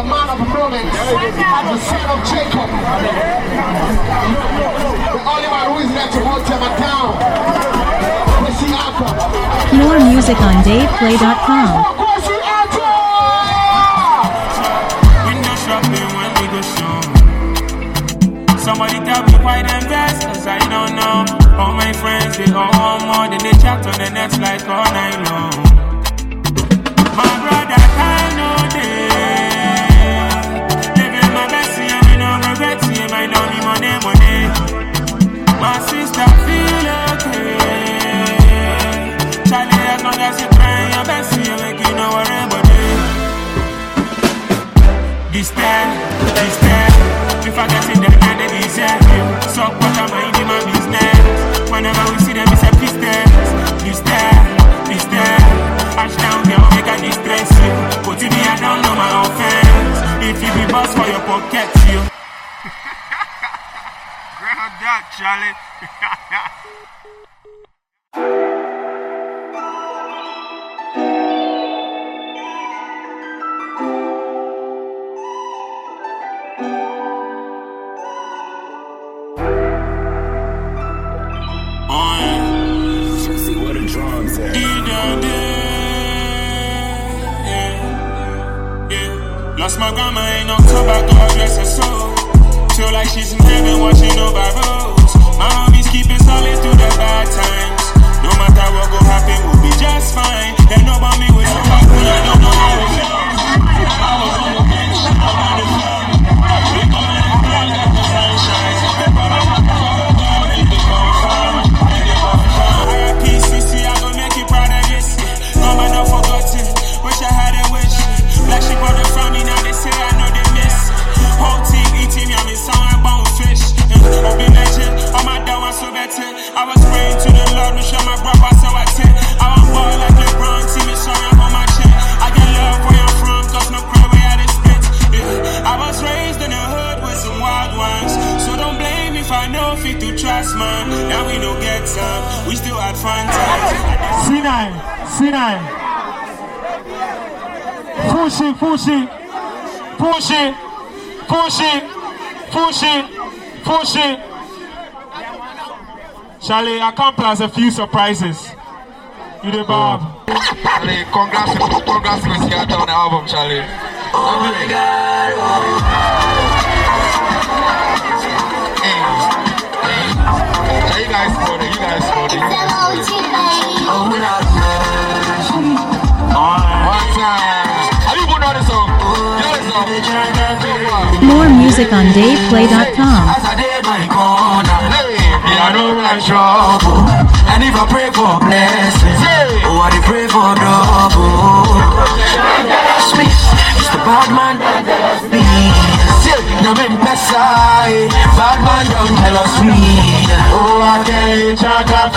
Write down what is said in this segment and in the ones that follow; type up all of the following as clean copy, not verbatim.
the man of the moment, the son of Jacob, the only one who is left to hold him down. More music on DavePlay.com. Somebody tell me why them best, cause I don't know. All my friends, they all want more than they chat on the net like all night long. My brother, I know they living my best, and we no regret, see my don't need money. My sister feel okay. Charlie, as long as you try your best, you make you know everybody. This time, if I get in there, then they deserve you. So what am I in my business? Whenever we see them, it's a this there. Hash down, girl, make a distress you. But if I don't know my offense, if you be boss for your pocket, you. Grab that, Charlie. Lost my grandma in October, God bless her soul. Feel like she's in heaven watching over roads. My homies keep it solid through the bad times. No matter what go happen, we'll be just fine. They know about me with some back when I don't know how it feels. I was on the bench, I'm on the floor. We going to burn like the sunshine. RPCC, I gon' make you proud of this. No man, not forgotten. Wish I had a wish. Black sheep on the family, now they say I know they miss. Whole team eating me, I'm in somewhere bone fish. Obi legend, on my down, I'm so better. I was praying to the Lord, we show my brother, so I take. I want ball like LeBron, see me sorry, I'm on my chin. I get love where I'm from, cause no cry where I spit. I was raised in the hood with some wild ones. So don't blame if I know fit to trust, man. Now we don't get some, we still had fun times. C9. Push it. Charlie, I come plus a few surprises. You the Bob. Charlie, congrats with Seattle on the album, Charlie. Oh my God. Hey, you guys scored it. Oh my God. One time. Have you put on the song? More music on DavePlay.com. As I did my corner, I don't like trouble. And if I pray for blessings, oh, I pray for double. It's the bad man. Now I'm Messiah. Bad man don't tell us me. Oh, I can't check up.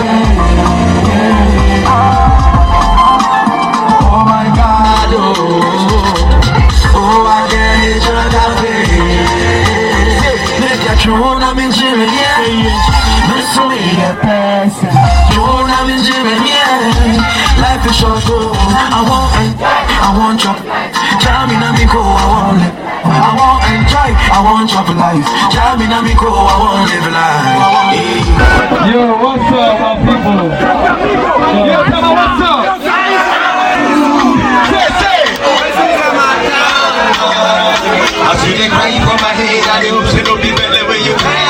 Oh my God, oh, I can't check up. Make a tune, I'm in Jimmy, Miss me a person. Tune, I'm in Jimmy, life is short, I want chop. Jammy na me go, I want enjoy, I want chop life. Jammy na me go, I want live life. Yo, what's up, my people? Yo, come on, what's up? I see the crying from my head, I hope you don't be better when you cry.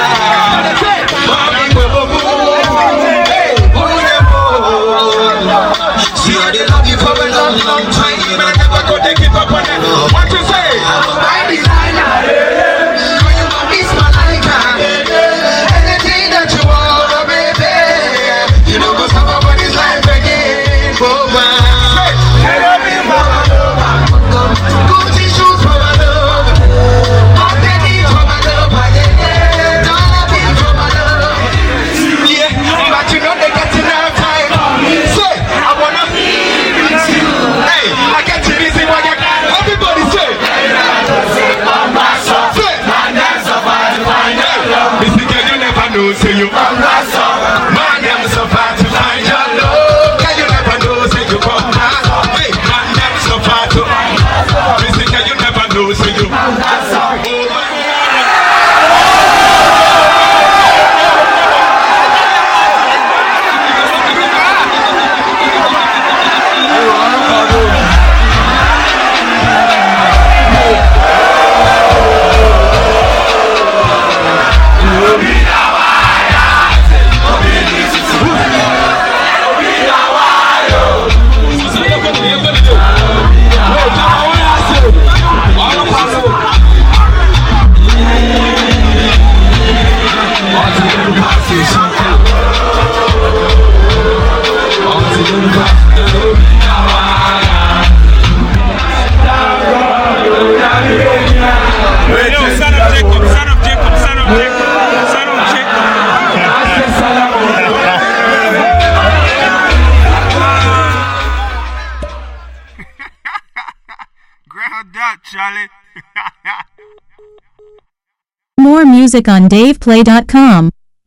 See, I love you for a long time, and I never go to give up on it. What you say? My designer, you know it's my liker. Anything that you want, baby, you know go somebody's life again. Oh, man. Gucci shoes for my love. My penny for my love. Dollar bill for my love. Yeah, but you know they get enough time. Say, I wanna. Hey, I get you busy, but everybody say. More music on DavePlay.com.